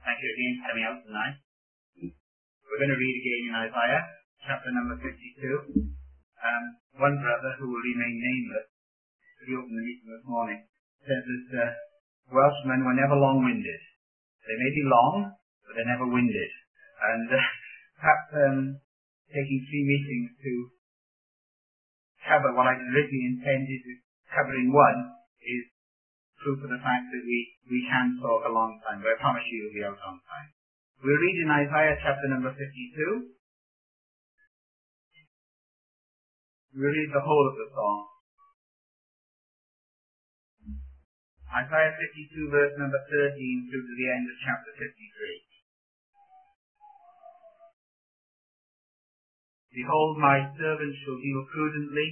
Thank you again for coming out tonight. We're going to read again in Isaiah, chapter number 52. One brother who will remain nameless, who opened the meeting this morning, says that Welshmen were never long-winded. They may be long, but they're never winded. And perhaps taking 3 meetings to cover what I originally intended to cover in one is proof of the fact that we can talk a long time, but I promise you we'll be out on time. We'll read in Isaiah chapter number 52. We'll read the whole of the song. Isaiah 52 verse number 13 through to the end of chapter 53. Behold, my servant shall deal prudently.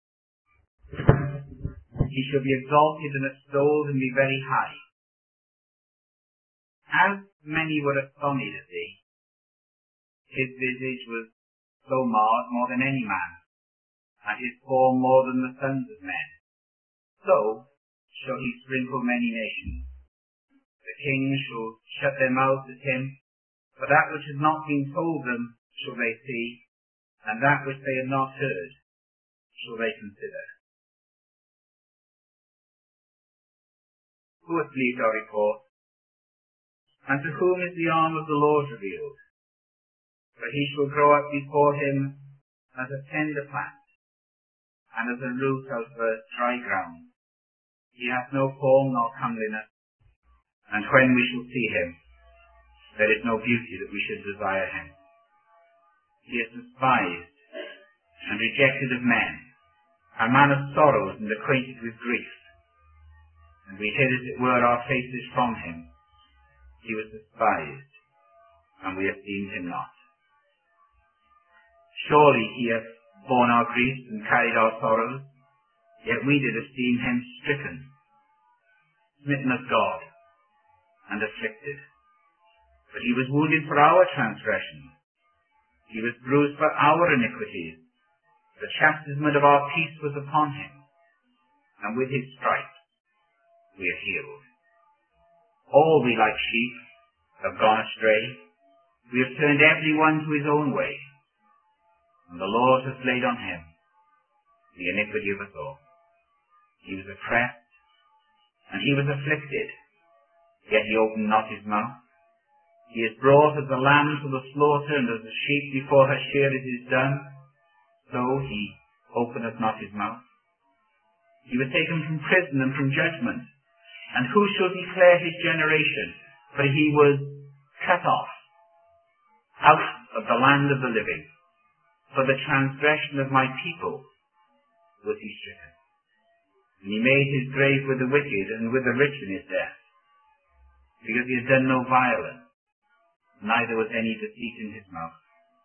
He shall be exalted and extolled and be very high. As many were astonished at thee, his visage was so marred more than any man, and his form more than the sons of men. So shall he sprinkle many nations. The kings shall shut their mouths at him, for that which has not been told them shall they see, and that which they have not heard shall they consider. Who hath believed our report? And to whom is the arm of the Lord revealed? For he shall grow up before him as a tender plant, and as a root out of a dry ground. He hath no form nor comeliness, and when we shall see him, there is no beauty that we should desire him. He is despised and rejected of men, a man of sorrows and acquainted with grief. And we hid as it were our faces from him. He was despised, and we esteemed him not. Surely he hath borne our griefs and carried our sorrows, yet we did esteem him stricken, smitten of God, and afflicted. But he was wounded for our transgressions, he was bruised for our iniquities. The chastisement of our peace was upon him, and with his stripes we are healed. All we like sheep have gone astray. We have turned every one to his own way, and the Lord hath laid on him the iniquity of us all. He was oppressed, and he was afflicted, yet he opened not his mouth. He is brought as a lamb to the slaughter, and as a sheep before her shearers is dumb, so he openeth not his mouth. He was taken from prison and from judgment. And who shall declare his generation? For he was cut off out of the land of the living. For the transgression of my people was he stricken. And he made his grave with the wicked and with the rich in his death, because he had done no violence, neither was any deceit in his mouth.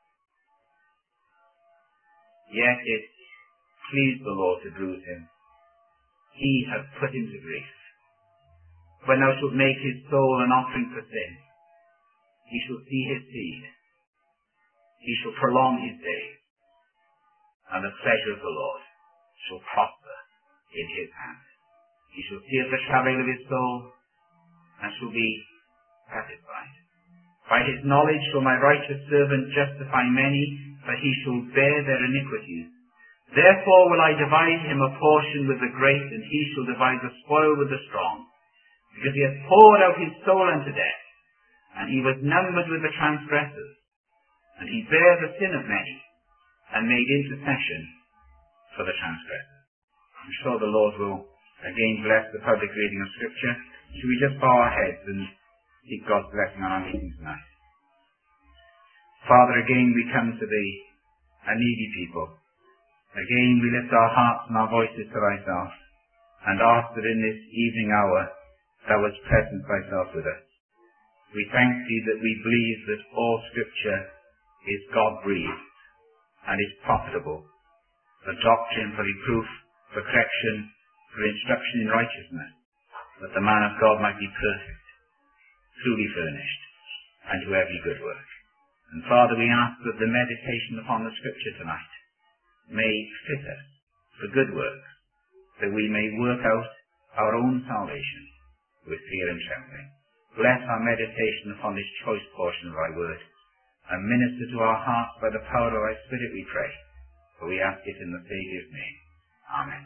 Yet it pleased the Lord to bruise him. He hath put him to grief. When thou shalt make his soul an offering for sin, he shall see his seed. He shall prolong his days, and the pleasure of the Lord shall prosper in his hand. He shall see of the travail of his soul, and shall be satisfied. By his knowledge shall my righteous servant justify many, for he shall bear their iniquities. Therefore will I divide him a portion with the great, and he shall divide the spoil with the strong. Because he hath poured out his soul unto death, and he was numbered with the transgressors, and he bare the sin of many, and made intercession for the transgressors. I'm sure the Lord will again bless the public reading of Scripture. Should we just bow our heads and seek God's blessing on our meeting tonight? Father, again we come to thee, a needy people. Again we lift our hearts and our voices to thyself, and ask that in this evening hour thou wouldst present thyself with us. We thank thee that we believe that all Scripture is God-breathed and is profitable for doctrine, for reproof, for correction, for instruction in righteousness, that the man of God might be perfect, truly furnished, and to every good work. And Father, we ask that the meditation upon the Scripture tonight may fit us for good works, that we may work out our own salvation with fear and trembling. bless our meditation upon this choice portion of thy word, and minister to our hearts by the power of thy Spirit, we pray. For we ask it in the Saviour's name. Amen.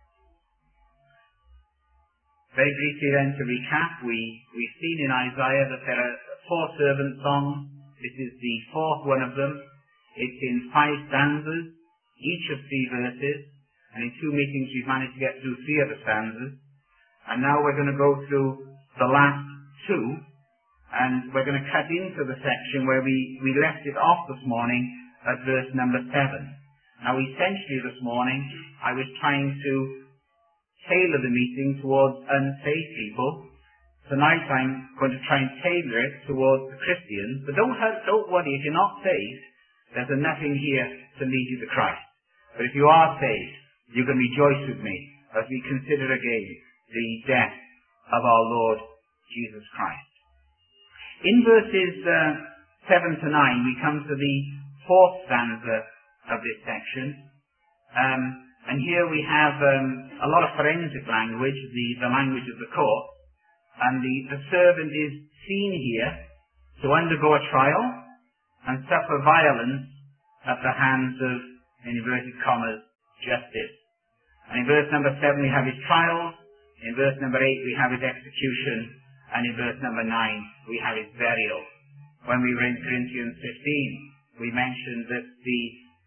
Very briefly then to recap, we've seen in Isaiah that there are 4 servant songs. This is the 4th one of them. It's in 5 stanzas, each of 3 verses, and in 2 meetings we've managed to get through 3 of the stanzas. And now we're going to go through the last 2, and we're going to cut into the section where we left it off this morning at verse number 7. Now essentially this morning I was trying to tailor the meeting towards unsaved people. Tonight I'm going to try and tailor it towards the Christians. But don't worry, if you're not saved, there's nothing here to lead you to Christ. But if you are saved, you can rejoice with me as we consider again the death of our Lord Jesus Christ. In verses 7 to 9, we come to the 4th stanza of this section. And here we have a lot of forensic language, the language of the court. And the servant is seen here to undergo a trial and suffer violence at the hands of, in inverted commas, justice. And in verse number 7 we have his trials. In verse number 8 we have his execution. And in verse number 9, we have his burial. When we were in Corinthians 15, we mentioned that the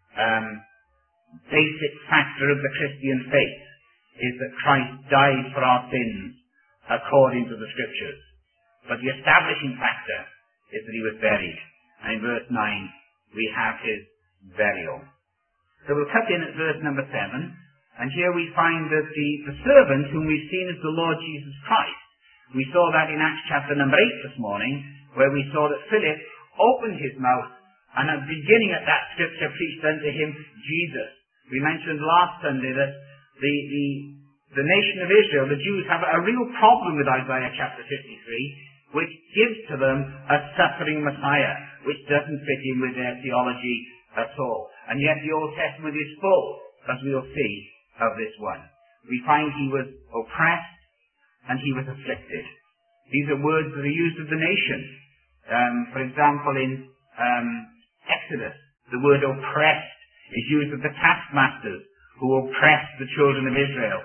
basic factor of the Christian faith is that Christ died for our sins according to the Scriptures. But the establishing factor is that he was buried. And in verse 9, we have his burial. So we'll cut in at verse number 7, and here we find that the servant whom we've seen as the Lord Jesus Christ. We saw that in Acts chapter number 8 this morning, where we saw that Philip opened his mouth, and at the beginning of that scripture preached unto him Jesus. We mentioned last Sunday that the nation of Israel, the Jews, have a real problem with Isaiah chapter 53, which gives to them a suffering Messiah, which doesn't fit in with their theology at all. And yet the Old Testament is full, as we'll see, of this one. We find he was oppressed, and he was afflicted. These are words that are used of the nation. For example, in Exodus, the word oppressed is used of the taskmasters who oppressed the children of Israel.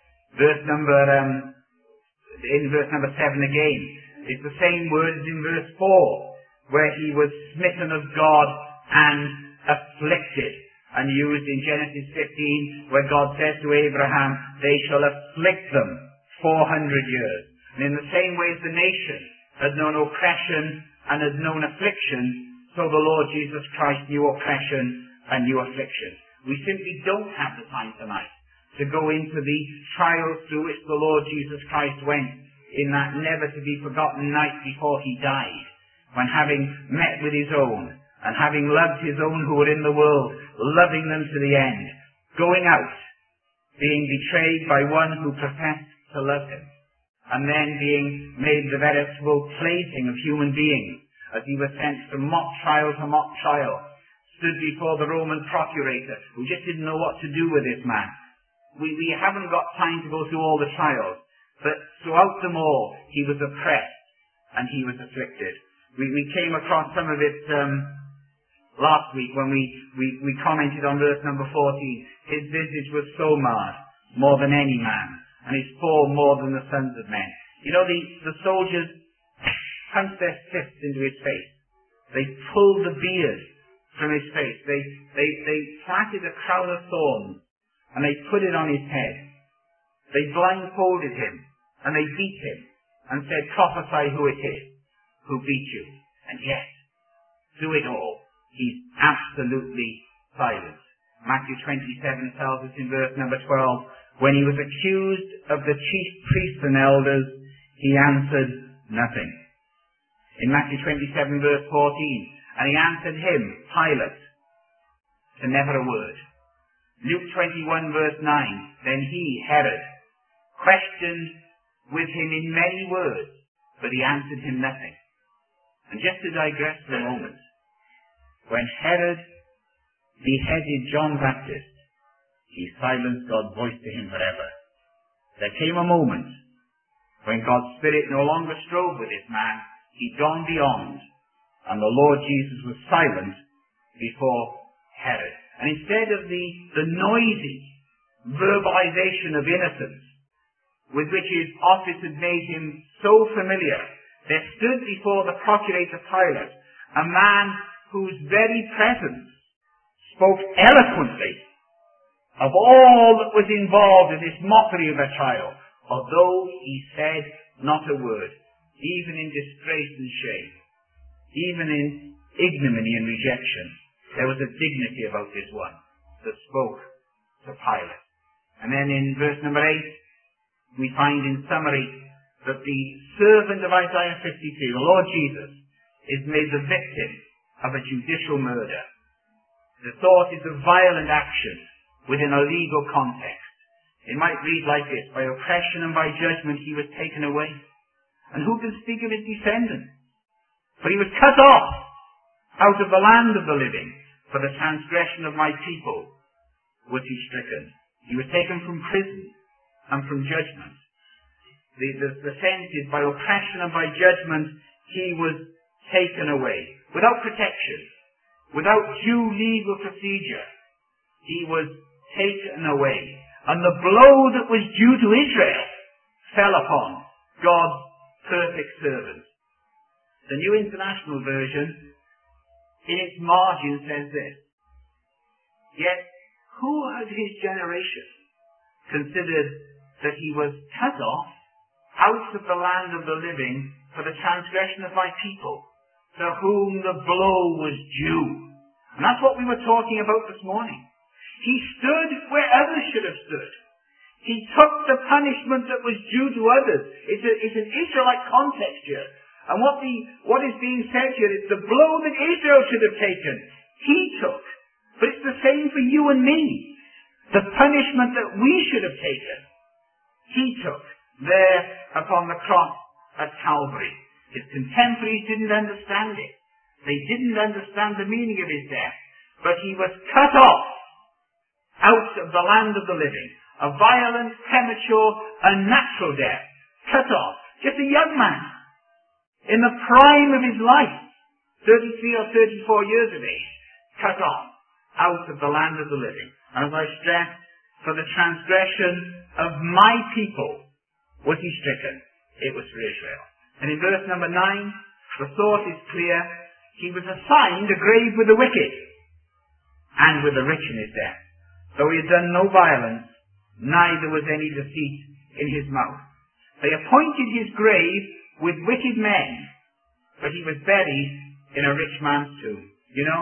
In verse number 7 again, it's the same word as in verse 4, where he was smitten of God and afflicted, and used in Genesis 15, where God says to Abraham, they shall afflict them 400 years. And in the same way as the nation had known oppression and had known affliction, so the Lord Jesus Christ knew oppression and knew affliction. We simply don't have the time tonight to go into the trials through which the Lord Jesus Christ went in that never-to-be-forgotten night before he died, when having met with his own, and having loved his own who were in the world, loving them to the end, going out, being betrayed by one who professed to love him, and then being made the veritable plaything of human beings, as he was sent from mock trial to mock trial, stood before the Roman procurator, who just didn't know what to do with this man. We haven't got time to go through all the trials, but throughout them all, he was oppressed, and he was afflicted. We came across some of it last week when we commented on verse number 14. His visage was so marred, more than any man, and his fall more than the sons of men. You know, the soldiers punched their fists into his face. They pulled the beard from his face. They plaited a crown of thorns, and they put it on his head. They blindfolded him, and they beat him, and said, prophesy who it is who beat you. And yet, through it all, he's absolutely silent. Matthew 27 tells us in verse number 12, when he was accused of the chief priests and elders, he answered nothing. In Matthew 27 verse 14, and he answered him, Pilate, to never a word. Luke 21 verse 9, then he, Herod, questioned with him in many words, but he answered him nothing. And just to digress for a moment, when Herod beheaded John Baptist, he silenced God's voice to him forever. There came a moment, When God's Spirit no longer strove with this man, he'd gone beyond, and the Lord Jesus was silent before Herod. And instead of the noisy verbalization of innocence with which his office had made him so familiar, there stood before the procurator Pilate a man whose very presence spoke eloquently of all that was involved in this mockery of a child, although he said not a word, even in disgrace and shame, even in ignominy and rejection. There was a dignity about this one that spoke to Pilate. And then in verse number 8, we find in summary that the servant of Isaiah 53, the Lord Jesus, is made the victim of a judicial murder. The thought is of violent action within a legal context. It might read like this: by oppression and by judgment he was taken away. And who can speak of his descendants? For he was cut off out of the land of the living. For the transgression of my people was he stricken. He was taken from prison and from judgment. The sense is by oppression and by judgment he was taken away. Without protection, without due legal procedure, he was taken away. And the blow that was due to Israel fell upon God's perfect servant. The New International Version, in its margin, says this: yet who of his generation considered that he was cut off out of the land of the living for the transgression of my people, to whom the blow was due? And that's what we were talking about this morning. He stood where others should have stood. He took the punishment that was due to others. It's an Israelite context here. And what is being said here is the blow that Israel should have taken, he took. But it's the same for you and me. The punishment that we should have taken, he took there upon the cross at Calvary. His contemporaries didn't understand it. They didn't understand the meaning of his death. But he was cut off out of the land of the living. A violent, premature, unnatural death. Cut off. Just a young man, in the prime of his life, 33 or 34 years of age, cut off out of the land of the living. And as I stressed, for the transgression of my people was he stricken. It was for Israel. And in verse number 9, the thought is clear. He was assigned a grave with the wicked and with the rich in his death. Though he had done no violence, neither was any deceit in his mouth. They appointed his grave with wicked men, but he was buried in a rich man's tomb. You know,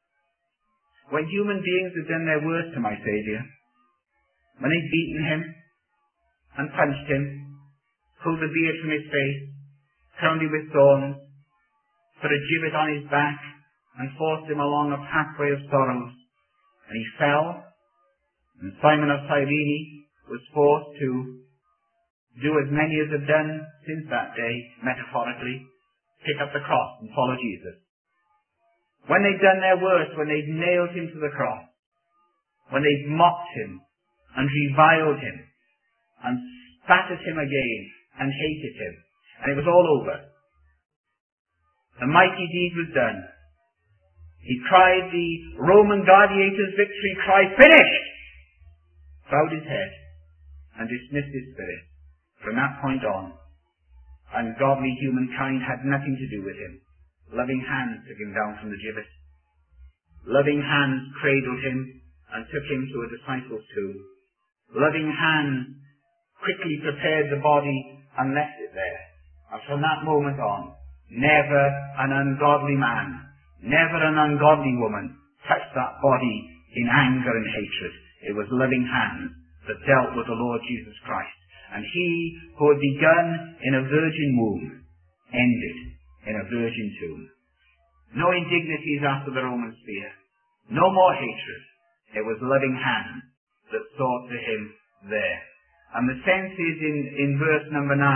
when human beings have done their worst to my Saviour, when they've beaten him and punched him, pulled the beard from his face, crowned him with thorns, put a gibbet on his back, and forced him along a pathway of sorrows, and he fell, and Simon of Cyrene was forced to do as many as have done since that day, metaphorically, pick up the cross and follow Jesus. When they'd done their worst, when they'd nailed him to the cross, when they'd mocked him and reviled him and spat at him again and hated him, and it was all over. The mighty deed was done. He cried the Roman gladiator's victory cry, finished! Bowed his head and dismissed his spirit. From that point on, ungodly humankind had nothing to do with him. Loving hands took him down from the gibbet. Loving hands cradled him and took him to a disciple's tomb. Loving hands quickly prepared the body and left it there. And from that moment on, never an ungodly man, never an ungodly woman touched that body in anger and hatred. It was loving hands that dealt with the Lord Jesus Christ. And he who had begun in a virgin womb ended in a virgin tomb. No indignities after the Roman spear. No more hatred. It was loving hands that saw to him there. And the sense is in verse number 9.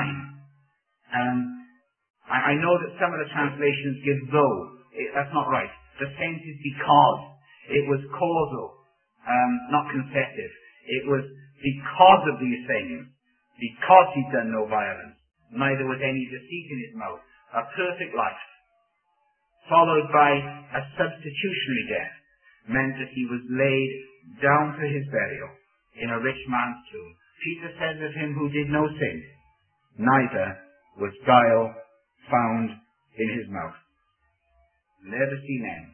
I know that some of the translations give though. That's not right. The sense is because. It was causal, not consecutive. It was because of these things. Because he'd done no violence, neither was any deceit in his mouth. A perfect life, followed by a substitutionary death, meant that he was laid down for his burial in a rich man's tomb. Peter says of him who did no sin, neither was guile found in his mouth. And there the scene ends.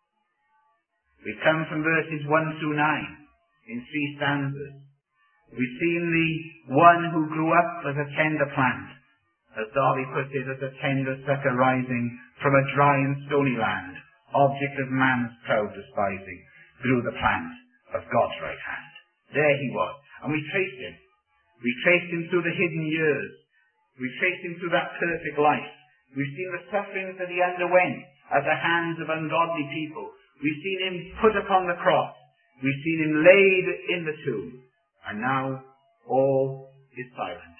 We come from verses 1 through 9 in 3 stanzas. We've seen the one who grew up as a tender plant, as Darby puts it, as a tender sucker rising from a dry and stony land, object of man's proud despising, through the plant of God's right hand. There he was, and we traced him. We traced him through the hidden years. We traced him through that perfect life. We've seen the sufferings that he underwent at the hands of ungodly people. We've seen him put upon the cross. We've seen him laid in the tomb. And now all is silent.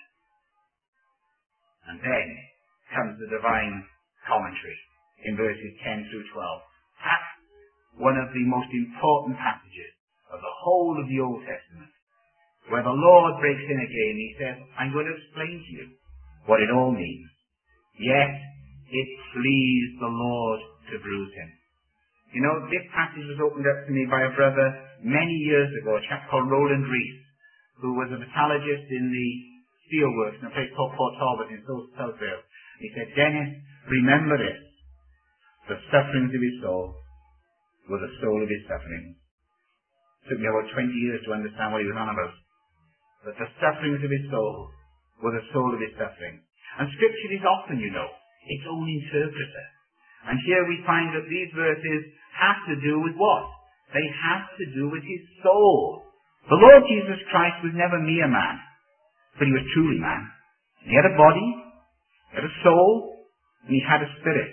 And then comes the divine commentary in verses 10 through 12. Perhaps one of the most important passages of the whole of the Old Testament, where the Lord breaks in again. He says, I'm going to explain to you what it all means. Yet it pleased the Lord to bruise him. You know, this passage was opened up to me by a brother many years ago, a chap called Roland Rees, who was a metallurgist in the steelworks in a place called Port Talbot in South Wales. He said, Dennis, remember this. The sufferings of his soul were the soul of his sufferings. It took me about 20 years to understand what he was on about. But the sufferings of his soul were the soul of his sufferings. And Scripture is often, you know, its own interpreter. And here we find that these verses have to do with what? They have to do with his soul. The Lord Jesus Christ was never mere man, but he was truly man. He had a body, he had a soul, and he had a spirit.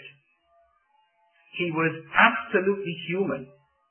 He was absolutely human.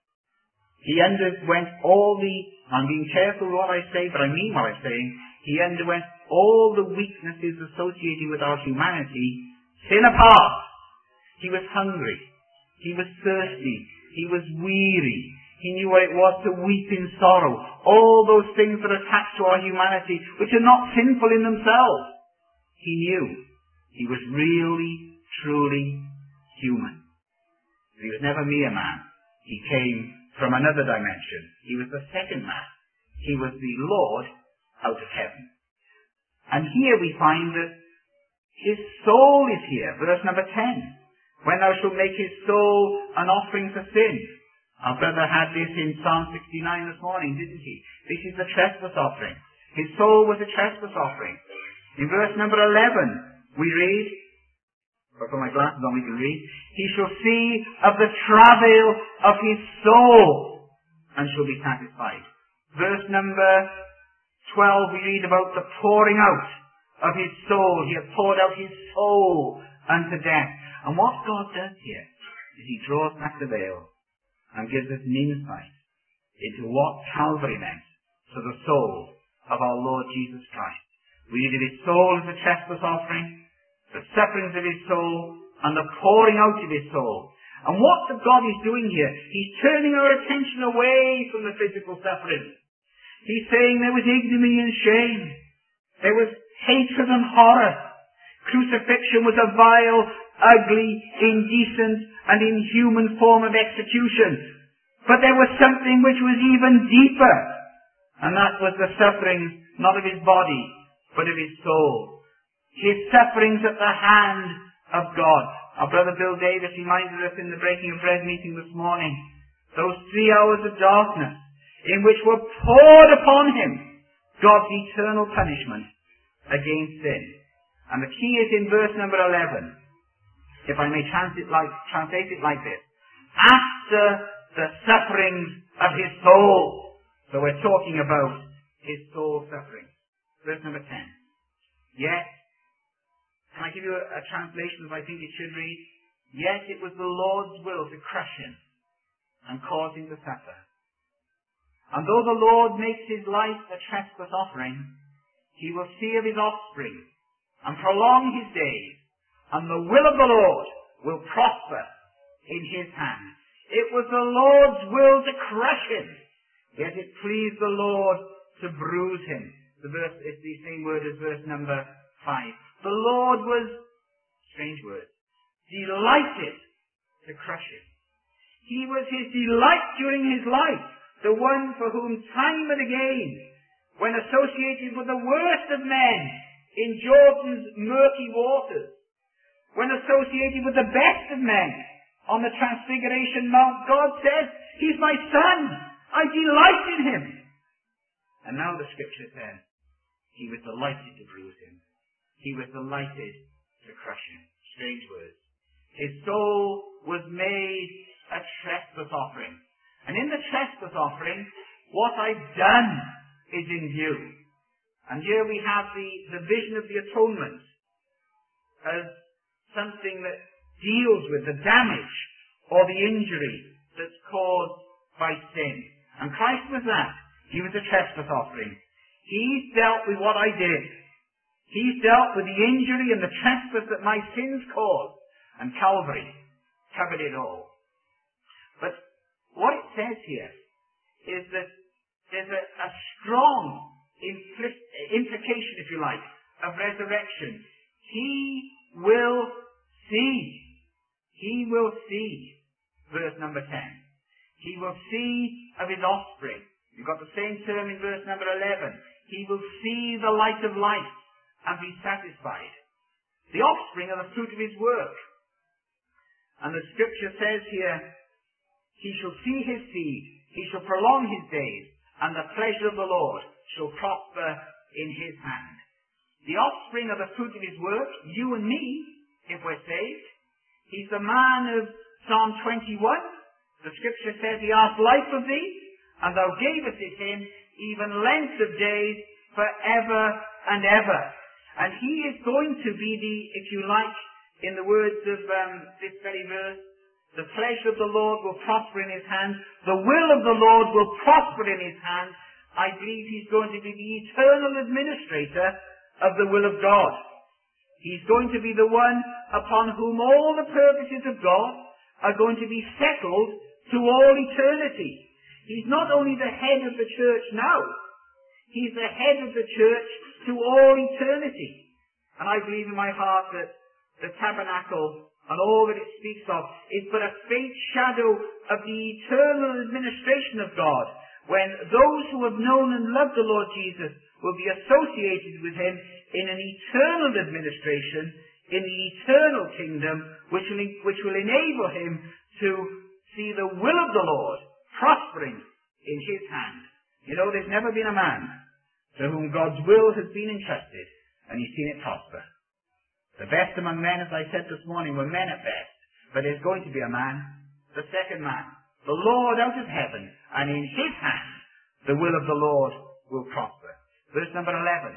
He underwent all the, I'm being careful what I say, but I mean what I'm saying, he underwent all the weaknesses associated with our humanity, sin apart. He was hungry, he was thirsty, he was weary, he knew what it was to weep in sorrow. All those things that are attached to our humanity, which are not sinful in themselves. He knew. He was really, truly human. He was never mere man. He came from another dimension. He was the second man. He was the Lord out of heaven. And here we find that his soul is here. Verse number 10. When thou shalt make his soul an offering for sin. Our brother had this in Psalm 69 this morning, didn't he? This is the trespass offering. His soul was a trespass offering. In verse number 11, we read, if I put my glasses on, we can read, he shall see of the travail of his soul and shall be satisfied. Verse number 12, we read about the pouring out of his soul. He hath poured out his soul unto death. And what God does here is he draws back the veil and gives us an insight into what Calvary meant to the soul of our Lord Jesus Christ. We read of his soul as a trespass offering, the sufferings of his soul, and the pouring out of his soul. And what God is doing here, he's turning our attention away from the physical suffering. He's saying there was ignominy and shame. There was hatred and horror. Crucifixion was a vile, ugly, indecent, and inhuman form of execution. But there was something which was even deeper. And that was the suffering, not of his body, but of his soul. His sufferings at the hand of God. Our brother Bill Davis reminded us in the breaking of bread meeting this morning, those 3 hours of darkness in which were poured upon him God's eternal punishment against sin. And the key is in verse number 11. If I may translate it like this. After the sufferings of his soul. So we're talking about his soul suffering. Verse number 10. Yet, can I give you a translation as I think it should read? Yet it was the Lord's will to crush him and cause him to suffer. And though the Lord makes his life a trespass offering, he will see of his offspring and prolong his days, and the will of the Lord will prosper in his hand. It was the Lord's will to crush him, yet it pleased the Lord to bruise him. It's the same word as verse number 5. The Lord was, strange word, delighted to crush him. He was his delight during his life, the one for whom time and again, when associated with the worst of men in Jordan's murky waters, when associated with the best of men on the Transfiguration Mount, God says, he's my son, I delight in him. And now the scripture says, he was delighted to bruise him. He was delighted to crush him. Strange words. His soul was made a trespass offering. And in the trespass offering, what I've done is in view. And here we have the vision of the atonement as something that deals with the damage or the injury that's caused by sin. And Christ was that. He was a trespass offering. He's dealt with what I did. He's dealt with the injury and the trespass that my sins caused. And Calvary covered it all. But what it says here is that there's a strong implication, if you like, of resurrection. He will see. He will see. Verse number 10. He will see of his offspring. You've got the same term in verse number 11. He will see the light of life and be satisfied. The offspring are the fruit of his work. And the scripture says here, he shall see his seed, he shall prolong his days, and the pleasure of the Lord shall prosper in his hand. The offspring are the fruit of his work, you and me, if we're saved. He's the man of Psalm 21. The scripture says, he asked life of thee, and thou gavest it him, even length of days, forever and ever. And he is going to be the, if you like, in the words of this very verse, the pleasure of the Lord will prosper in his hand. The will of the Lord will prosper in his hand. I believe he's going to be the eternal administrator of the will of God. He's going to be the one upon whom all the purposes of God are going to be settled to all eternity. He's not only the head of the church now, he's the head of the church to all eternity. And I believe in my heart that the tabernacle and all that it speaks of is but a faint shadow of the eternal administration of God, when those who have known and loved the Lord Jesus will be associated with him in an eternal administration, in the eternal kingdom, which will enable him to see the will of the Lord prospering in his hand. You know, there's never been a man to whom God's will has been entrusted, and he's seen it prosper. The best among men, as I said this morning, were men at best. But there's going to be a man, the second man, the Lord out of heaven, and in his hand the will of the Lord will prosper. Verse number 11.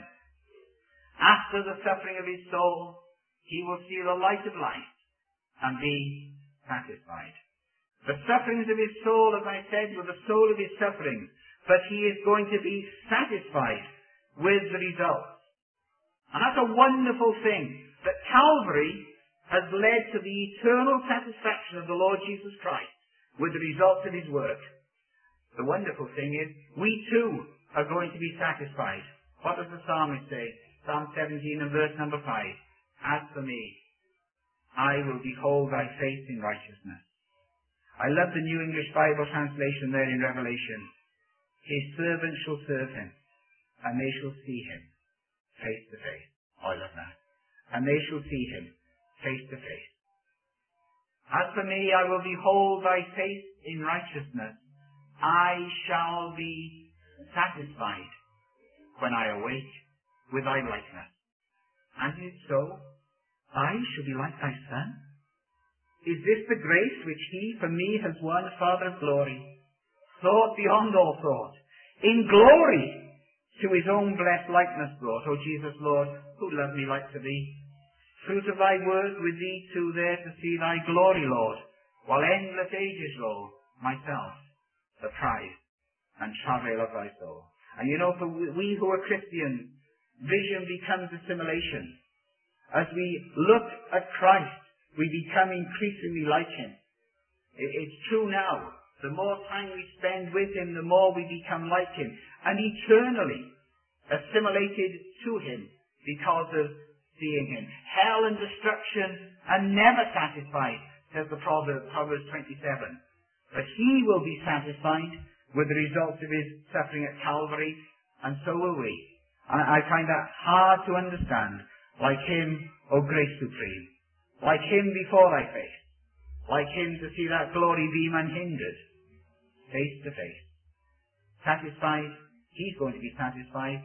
After the suffering of his soul, he will see the light of life and be satisfied. The sufferings of his soul, as I said, were the soul of his sufferings, but he is going to be satisfied with the results. And that's a wonderful thing, that Calvary has led to the eternal satisfaction of the Lord Jesus Christ with the results of his work. The wonderful thing is, we too are going to be satisfied. What does the psalmist say? Psalm 17 and verse number 5. As for me, I will behold thy face in righteousness. I love the New English Bible translation there in Revelation. His servants shall serve him, and they shall see him face to face. I love that. And they shall see him face to face. As for me, I will behold thy face in righteousness. I shall be satisfied when I awake with thy likeness. And is it so? I shall be like thy Son? Is this the grace which he for me has won, Father of glory? Thought beyond all thought, in glory to his own blessed likeness brought. O Jesus, Lord, who love me like to thee. Fruit of thy word with thee too there to see thy glory, Lord, while endless ages roll, myself, the prize and travail of thy soul. And you know, for we who are Christians, vision becomes assimilation. As we look at Christ, we become increasingly like him. It's true now. The more time we spend with him, the more we become like him. And eternally assimilated to him because of seeing him. Hell and destruction are never satisfied, says the Proverbs 27. But he will be satisfied with the results of his suffering at Calvary, and so will we. I find that hard to understand. Like him, O grace supreme. Like him before thy face. Like him to see that glory beam unhindered. Face to face. Satisfied. He's going to be satisfied.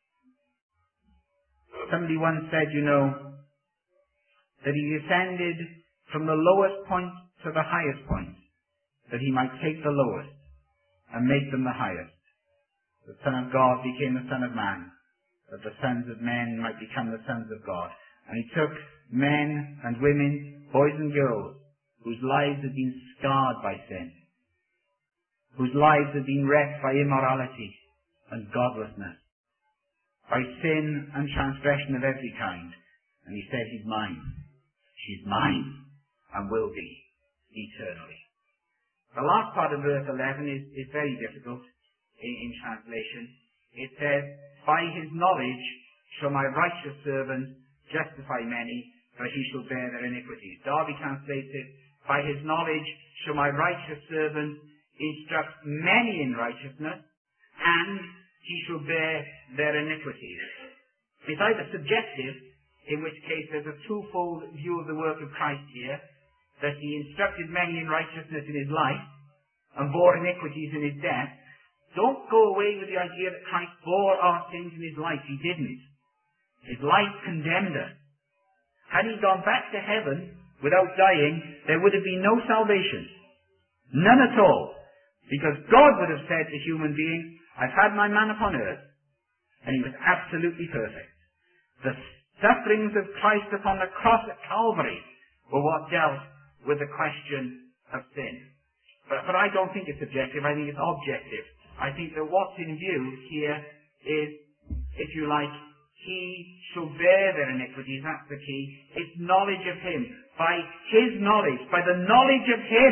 Somebody once said, that he descended from the lowest point to the highest point, that he might take the lowest and make them the highest. The Son of God became the Son of Man, that the sons of men might become the sons of God. And he took men and women, boys and girls, whose lives had been scarred by sin, whose lives had been wrecked by immorality and godlessness, by sin and transgression of every kind. And he said, he's mine. She's mine, and will be eternally. The last part of verse 11 is very difficult in translation. It says, by his knowledge shall my righteous servant justify many, for he shall bear their iniquities. Darby translates it, by his knowledge shall my righteous servant instruct many in righteousness, and he shall bear their iniquities. It's either subjective, in which case there's a twofold view of the work of Christ here, that he instructed many in righteousness in his life, and bore iniquities in his death. Don't go away with the idea that Christ bore our sins in his life. He didn't. His life condemned us. Had he gone back to heaven without dying, there would have been no salvation. None at all. Because God would have said to human beings, I've had my man upon earth, and he was absolutely perfect. The sufferings of Christ upon the cross at Calvary were what dealt with the question of sin. But I don't think it's subjective, I think it's objective. I think that what's in view here is, if you like, he shall bear their iniquities, that's the key. It's knowledge of him. By his knowledge, by the knowledge of him,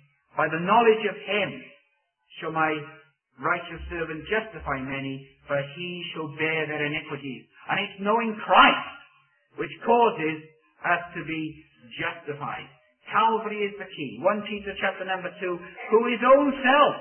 shall my righteous servant justify many, for he shall bear their iniquities. And it's knowing Christ which causes us to be justified. Calvary is the key. 1 Peter chapter number 2, who his own self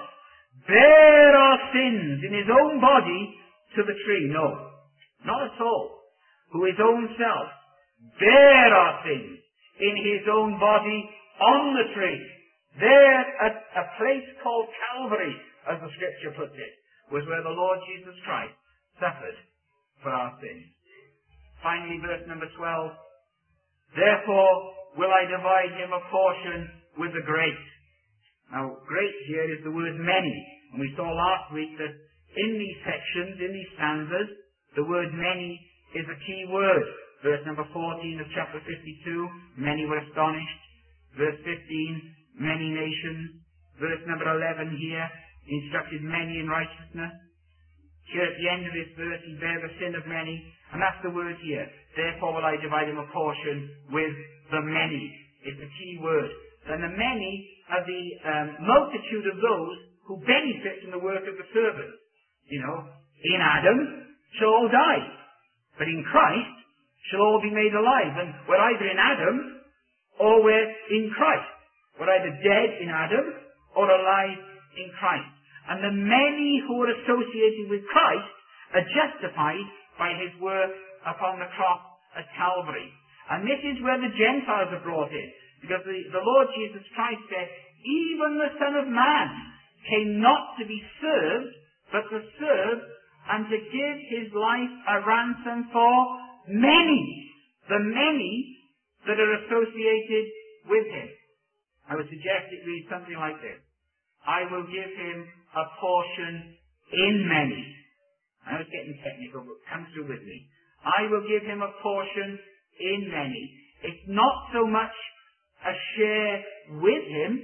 bare our sins in his own body to the tree. No, not at all. Who his own self bare our sins in his own body on the tree. There, at a place called Calvary, as the scripture puts it, was where the Lord Jesus Christ suffered for our sins. Finally, verse number 12. Therefore will I divide him a portion with the great. Now, great here is the word many. And we saw last week that in these sections, in these stanzas, the word many is a key word. Verse number 14 of chapter 52, many were astonished. Verse 15, many nations. Verse number 11 here, instructed many in righteousness. Here at the end of this verse, he bare the sin of many. And that's the word here. Therefore will I divide him a portion with the many. It's a key word. And the many are the multitude of those who benefit from the work of the servant. In Adam shall all die. But in Christ shall all be made alive. And we're either in Adam or we're in Christ. We're either dead in Adam or alive in Christ. And the many who are associated with Christ are justified by his work upon the cross at Calvary. And this is where the Gentiles are brought in. Because the Lord Jesus Christ said, even the Son of Man came not to be served, but to serve and to give his life a ransom for many. The many that are associated with him. I would suggest it reads something like this. I will give him a portion in many. I was getting technical, but come through with me. I will give him a portion in many. It's not so much a share with him,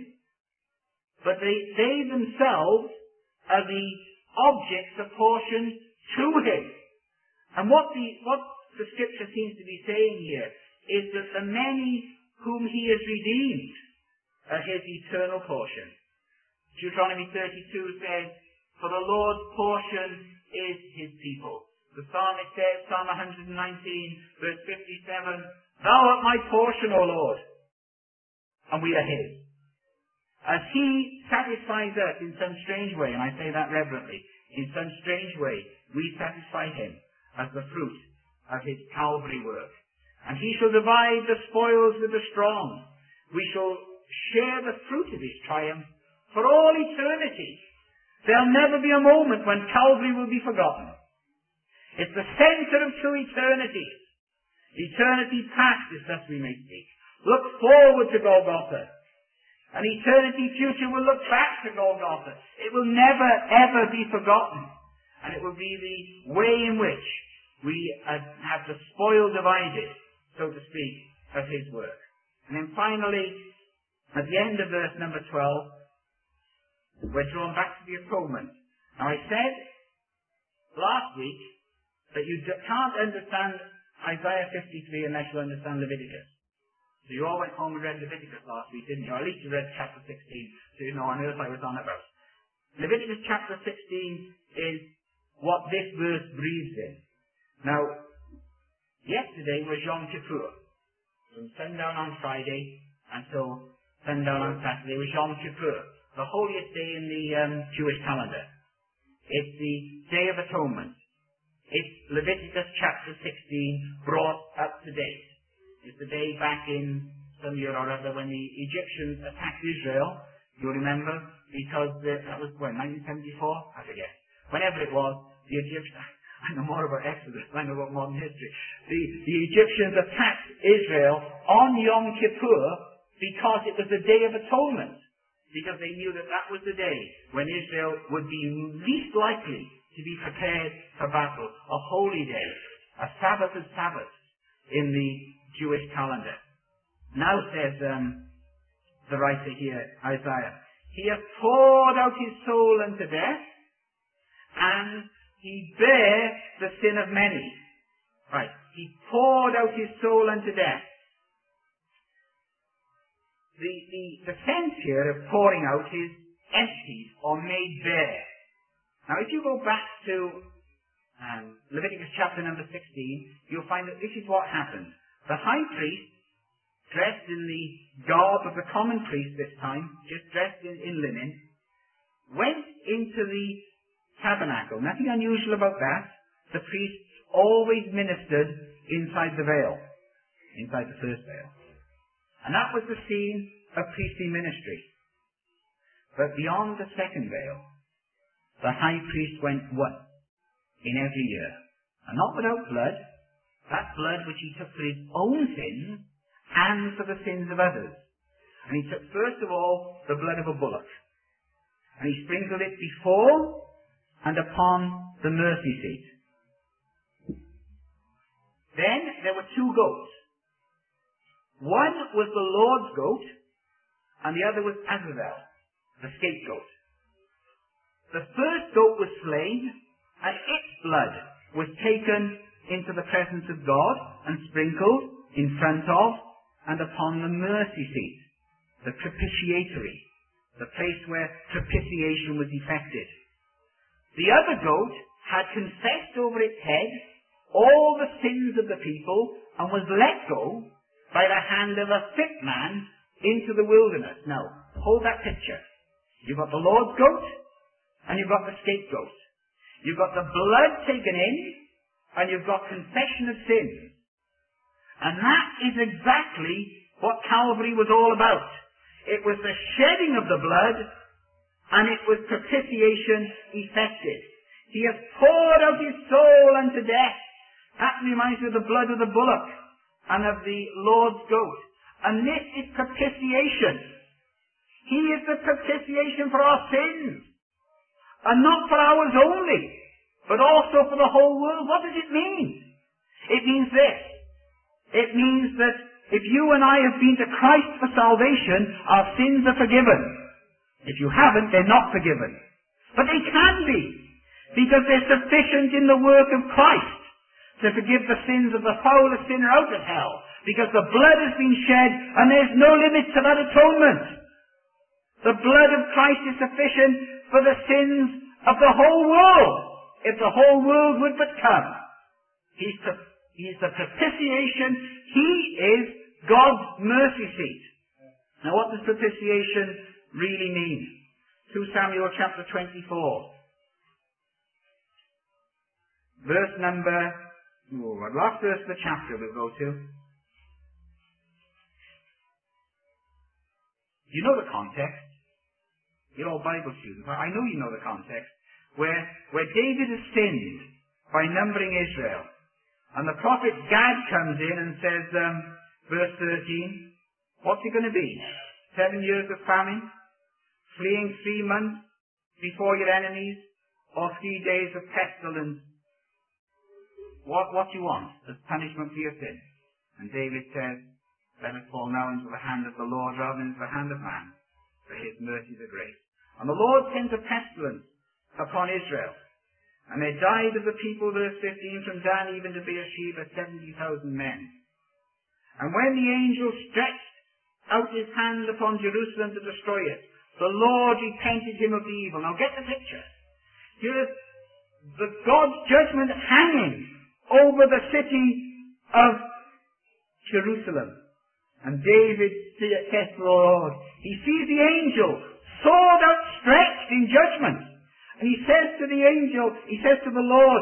but they themselves are the objects apportioned to him. And what the scripture seems to be saying here is that the many whom he has redeemed are his eternal portion. Deuteronomy 32 says, for the Lord's portion is his people. The psalmist says, Psalm 119, verse 57, Thou art my portion, O Lord, and we are His. As He satisfies us in some strange way, and I say that reverently, in some strange way, we satisfy Him as the fruit of His Calvary work. And He shall divide the spoils with the strong. We shall share the fruit of His triumph for all eternity. There'll never be a moment when Calvary will be forgotten. It's the center of true eternity. Eternity past is thus we may speak. Look forward to Golgotha. An eternity future will look back to Golgotha. It will never, ever be forgotten. And it will be the way in which we have the spoil divided, so to speak, of His work. And then finally, at the end of verse number 12, we're drawn back to the atonement. Now I said last week that you can't understand Isaiah 53 unless you understand Leviticus. So you all went home and read Leviticus last week, didn't you? Or at least you read chapter 16, so you know on earth I was on about. Leviticus chapter 16 is what this verse breathes in. Now, yesterday was Yom Kippur. From sundown on Friday until sundown on Saturday was Yom Kippur, the holiest day in the Jewish calendar. It's the Day of Atonement. It's Leviticus chapter 16 brought up to date. It's the day back in some year or other when the Egyptians attacked Israel, you'll remember, because that was when, 1974? I forget. Whenever it was, the Egyptians, I know more about Exodus than I know about modern history. The Egyptians attacked Israel on Yom Kippur because it was the Day of Atonement. Because they knew that that was the day when Israel would be least likely to be prepared for battle. A holy day. A Sabbath of Sabbaths in the Jewish calendar. Now says the writer here, Isaiah, He hath poured out His soul unto death, and He bare the sin of many. Right. He poured out His soul unto death. The sense here of pouring out is emptied or made bare. Now if you go back to Leviticus chapter number 16, you'll find that this is what happened. The high priest, dressed in the garb of the common priest this time, just dressed in linen, went into the tabernacle. Nothing unusual about that. The priests always ministered inside the veil, inside the first veil. And that was the scene of priestly ministry. But beyond the second veil, the high priest went once in every year. And not without blood. That blood which he took for his own sins and for the sins of others. And he took first of all the blood of a bullock. And he sprinkled it before and upon the mercy seat. Then there were two goats. One was the Lord's goat, and the other was Azazel, the scapegoat. The first goat was slain, and its blood was taken into the presence of God and sprinkled in front of and upon the mercy seat, the propitiatory, the place where propitiation was effected. The other goat had confessed over its head all the sins of the people and was let go by the hand of a fit man into the wilderness. Now, hold that picture. You've got the Lord's goat and you've got the scapegoat. You've got the blood taken in and you've got confession of sins. And that is exactly what Calvary was all about. It was the shedding of the blood and it was propitiation effected. He has poured out His soul unto death. That reminds me of the blood of the bullock and of the Lord's goat. And this is propitiation. He is the propitiation for our sins. And not for ours only, but also for the whole world. What does it mean? It means this. It means that if you and I have been to Christ for salvation, our sins are forgiven. If you haven't, they're not forgiven. But they can be, because they're sufficient in the work of Christ to forgive the sins of the foulest sinner out of hell, because the blood has been shed and there's no limit to that atonement. The blood of Christ is sufficient for the sins of the whole world, if the whole world would but come He's the propitiation. He is God's mercy seat. Now what does propitiation really mean? 2 Samuel chapter 24. Verse number, last verse of the chapter we'll go to. You know the context. You're all Bible students. I know you know the context. Where David has sinned by numbering Israel. And the prophet Gad comes in and says, verse 13, what's it going to be? 7 years of famine? Fleeing 3 months before your enemies? Or 3 days of pestilence? What do you want as punishment for your sin? And David says, let us fall now into the hand of the Lord rather than into the hand of man, for his mercies are great. And the Lord sent a pestilence upon Israel. And there died of the people, verse 15, from Dan even to Beersheba, 70,000 men. And when the angel stretched out his hand upon Jerusalem to destroy it, the Lord repented him of the evil. Now get the picture. Here is the God's judgment hanging over the city of Jerusalem. And David says to the Lord, he sees the angel, sword outstretched in judgment. And he says to the angel, he says to the Lord,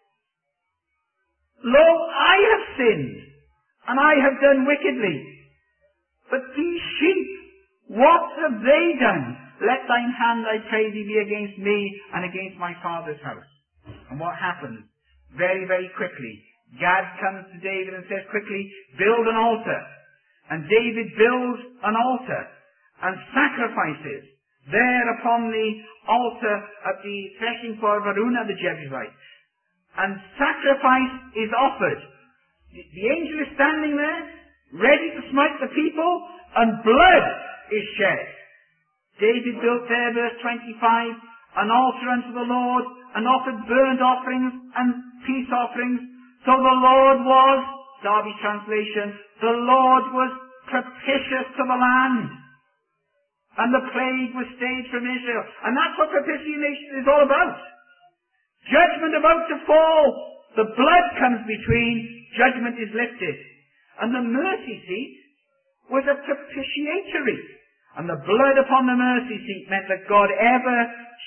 lo, I have sinned, and I have done wickedly. But these sheep, what have they done? Let thine hand, I pray thee, be against me and against my father's house. And what happens? Very, very quickly, Gad comes to David and says, quickly, build an altar. And David builds an altar and sacrifices there upon the altar at the threshing floor of Araunah the Jebusite. And sacrifice is offered. The angel is standing there, ready to smite the people, and blood is shed. David built there, verse 25, an altar unto the Lord, and offered burnt offerings and peace offerings. So the Lord was, Darby translation, the Lord was propitious to the land. And the plague was stayed from Israel. And that's what propitiation is all about. Judgment about to fall. The blood comes between. Judgment is lifted. And the mercy seat was a propitiatory. And the blood upon the mercy seat meant that God ever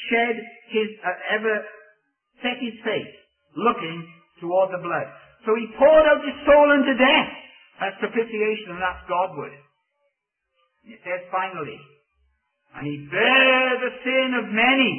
set his face looking toward the blood. So he poured out his soul unto death. That's propitiation, and that's Godward. And it says finally, and he bare the sin of many.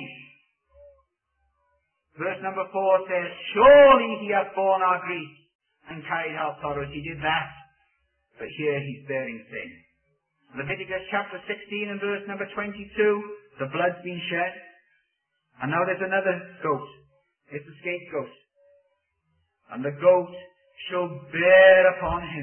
Verse number 4 says, surely he hath borne our grief and carried our sorrows. He did that. But here he's bearing sin. Leviticus chapter 16 and verse number 22, the blood's been shed. And now there's another goat. It's the scapegoat. And the goat shall bear upon him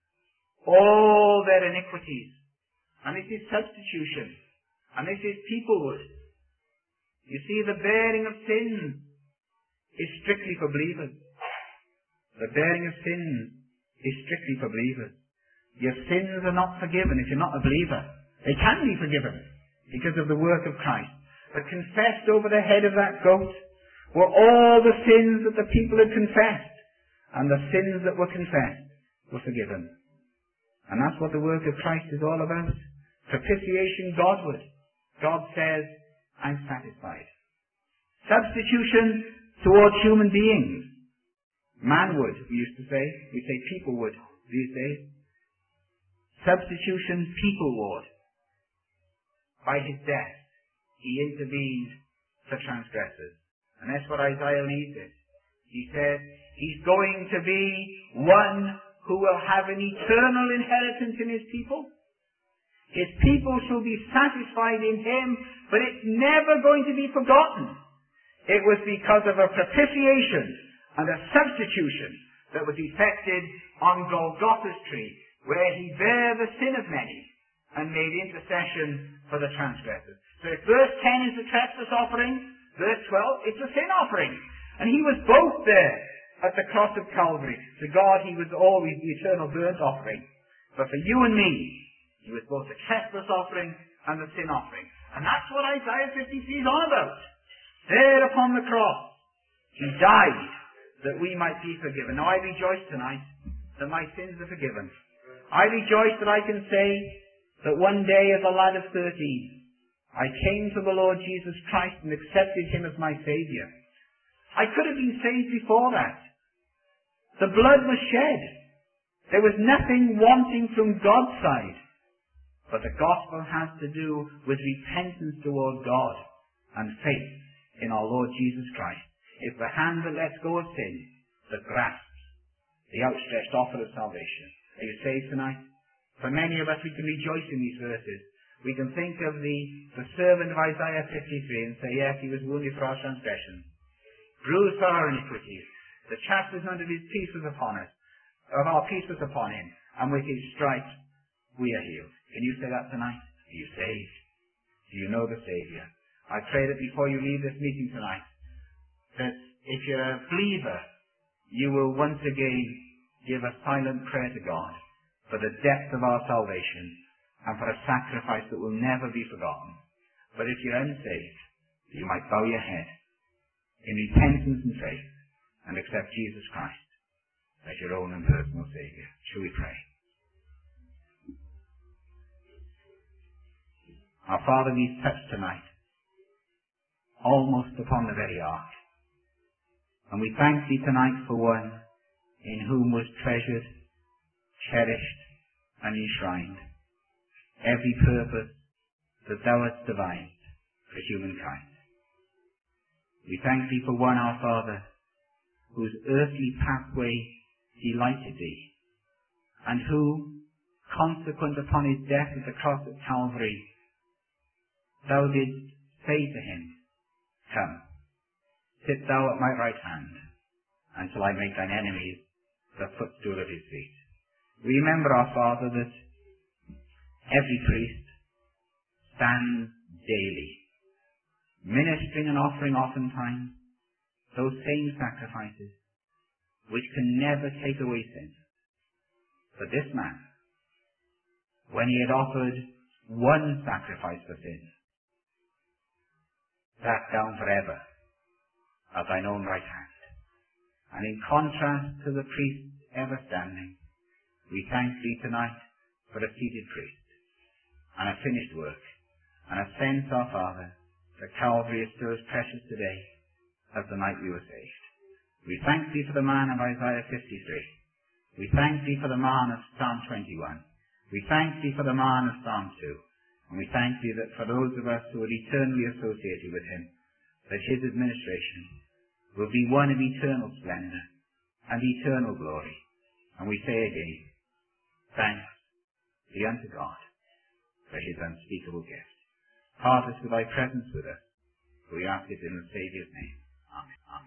all their iniquities. And this is substitution. And this is peoplehood. You see, the bearing of sins is strictly for believers. The bearing of sins is strictly for believers. Your sins are not forgiven if you're not a believer. They can be forgiven because of the work of Christ. But confessed over the head of that goat were all the sins that the people had confessed. And the sins that were confessed were forgiven. And that's what the work of Christ is all about. Propitiation Godward. God says, I'm satisfied. Substitution towards human beings. Manwood, we used to say. We say peoplewood these days. Substitution peopleward. By his death, he intervened for transgressors. And that's what Isaiah leaves it. He said, he's going to be one who will have an eternal inheritance in his people. His people shall be satisfied in him, but it's never going to be forgotten. It was because of a propitiation and a substitution that was effected on Golgotha's tree, where he bare the sin of many and made intercession for the transgressors. So if verse 10 is the trespass offering, verse 12 is the sin offering. And he was both there at the cross of Calvary. To God he was always the eternal burnt offering. But for you and me, he was both the trespass offering and the sin offering. And that's what Isaiah 53 is all about. There upon the cross, he died that we might be forgiven. Now I rejoice tonight that my sins are forgiven. I rejoice that I can say that one day as a lad of 13, I came to the Lord Jesus Christ and accepted him as my Saviour. I could have been saved before that. The blood was shed. There was nothing wanting from God's side. But the gospel has to do with repentance toward God and faith in our Lord Jesus Christ. It's the hand that lets go of sin that grasps the outstretched offer of salvation. Are you saved tonight? For many of us, we can rejoice in these verses. We can think of the servant of Isaiah 53 and say, yes, he was wounded for our transgressions, bruised for our iniquities. The chastisement of his peace was upon us, of our peace was upon him, and with his stripes we are healed. Can you say that tonight? Are you saved? Do you know the Saviour? I pray that before you leave this meeting tonight, that if you're a believer, you will once again give a silent prayer to God for the depth of our salvation and for a sacrifice that will never be forgotten. But if you're unsaved, you might bow your head in repentance and faith and accept Jesus Christ as your own and personal Saviour. Shall we pray? Our Father, we've touched tonight almost upon the very heart. And we thank thee tonight for one in whom was treasured, cherished, and enshrined every purpose that thou hast devised for humankind. We thank thee for one, our Father, whose earthly pathway delighted thee, and who, consequent upon his death at the cross at Calvary, thou didst say to him, come, sit thou at my right hand, until I make thine enemies the footstool of his feet. We remember, our Father, that every priest stands daily, ministering and offering oftentimes those same sacrifices, which can never take away sin. But this man, when he had offered one sacrifice for sin, sat down forever at thine own right hand. And in contrast to the priest ever standing, we thank thee tonight for a seated priest and a finished work, and a sense, our Father, that Calvary is still as precious today as the night we were saved. We thank thee for the man of Isaiah 53. We thank thee for the man of Psalm 21. We thank thee for the man of Psalm 2. And we thank thee that for those of us who are eternally associated with him, that his administration will be one of eternal splendor and eternal glory. And we say again, thanks be unto God for his unspeakable gift. Part us with thy presence with us, for we ask it in the Saviour's name. Amen. Amen.